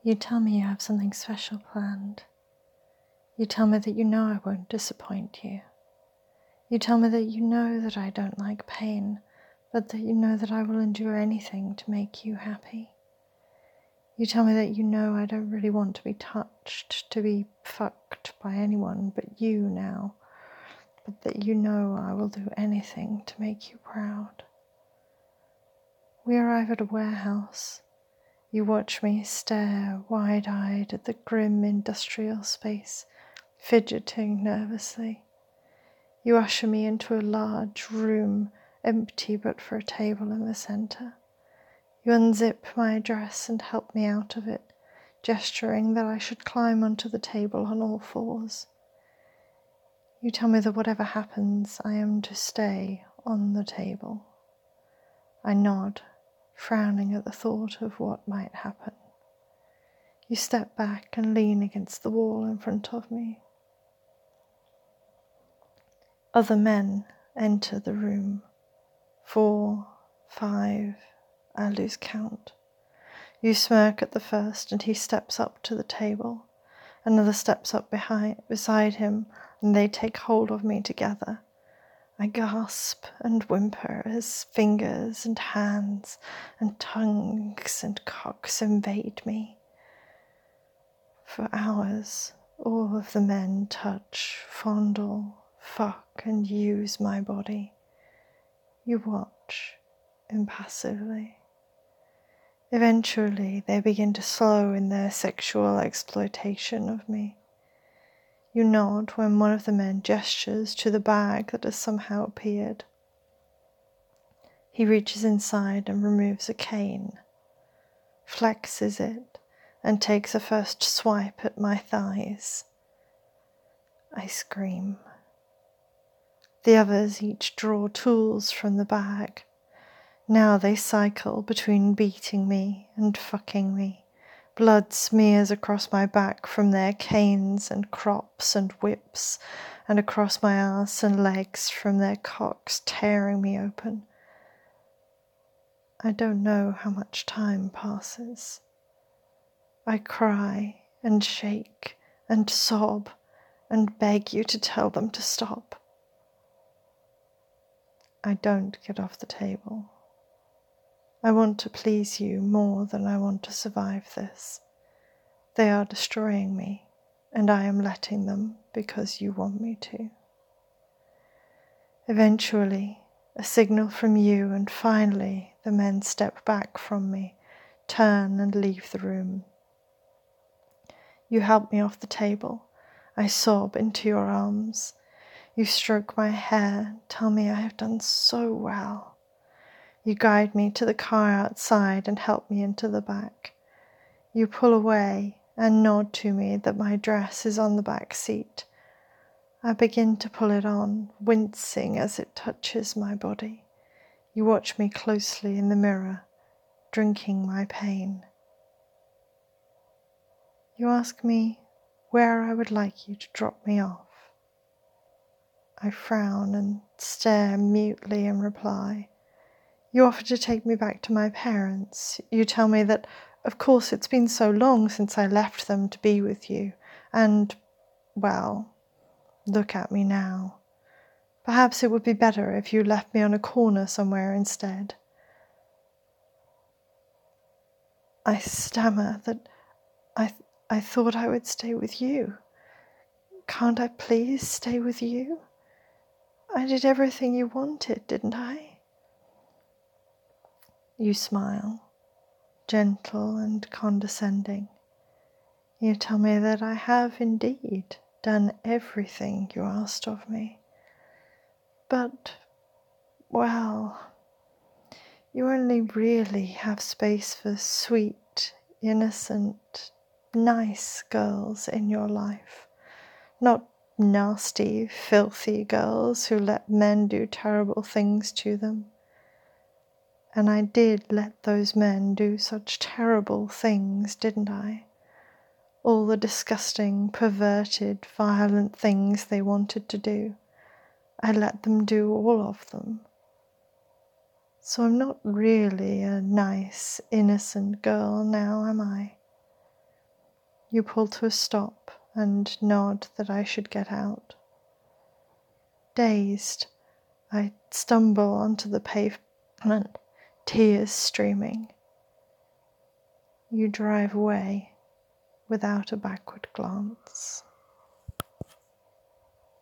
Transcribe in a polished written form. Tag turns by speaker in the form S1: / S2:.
S1: You tell me you have something special planned. You tell me that you know I won't disappoint you. You tell me that you know that I don't like pain, but that you know that I will endure anything to make you happy. You tell me that you know I don't really want to be touched, to be fucked by anyone but you now, but that you know I will do anything to make you proud. We arrive at a warehouse. You watch me stare wide-eyed at the grim industrial space, fidgeting nervously. You usher me into a large room, empty but for a table in the centre. You unzip my dress and help me out of it, gesturing that I should climb onto the table on all fours. You tell me that whatever happens, I am to stay on the table. I nod, frowning at the thought of what might happen. You step back and lean against the wall in front of me. Other men enter the room. 4, 5, I lose count. You smirk at the first and he steps up to the table. Another steps up beside him and they take hold of me together. I gasp and whimper as fingers and hands and tongues and cocks invade me. For hours, all of the men touch, fondle, fuck and use my body. You watch impassively. Eventually, they begin to slow in their sexual exploitation of me. You nod when one of the men gestures to the bag that has somehow appeared. He reaches inside and removes a cane, flexes it, and takes a first swipe at my thighs. I scream. The others each draw tools from the bag. Now they cycle between beating me and fucking me. Blood smears across my back from their canes and crops and whips, and across my ass and legs from their cocks tearing me open. I don't know how much time passes. I cry and shake and sob and beg you to tell them to stop. I don't get off the table. I want to please you more than I want to survive this. They are destroying me, and I am letting them because you want me to. Eventually, a signal from you, and finally the men step back from me, turn and leave the room. You help me off the table. I sob into your arms. You stroke my hair, tell me I have done so well. You guide me to the car outside and help me into the back. You pull away and nod to me that my dress is on the back seat. I begin to pull it on, wincing as it touches my body. You watch me closely in the mirror, drinking my pain. You ask me where I would like you to drop me off. I frown and stare mutely in reply. You offer to take me back to my parents. You tell me that, of course, it's been so long since I left them to be with you, and, well, look at me now. Perhaps it would be better if you left me on a corner somewhere instead. I stammer that I thought I would stay with you. Can't I please stay with you? I did everything you wanted, didn't I? You smile, gentle and condescending. You tell me that I have indeed done everything you asked of me. But, well, you only really have space for sweet, innocent, nice girls in your life, not nasty, filthy girls who let men do terrible things to them. And I did let those men do such terrible things, didn't I? All the disgusting, perverted, violent things they wanted to do. I let them do all of them. So I'm not really a nice, innocent girl now, am I? You pull to a stop and nod that I should get out. Dazed, I stumble onto the pavement, tears streaming. You drive away without a backward glance.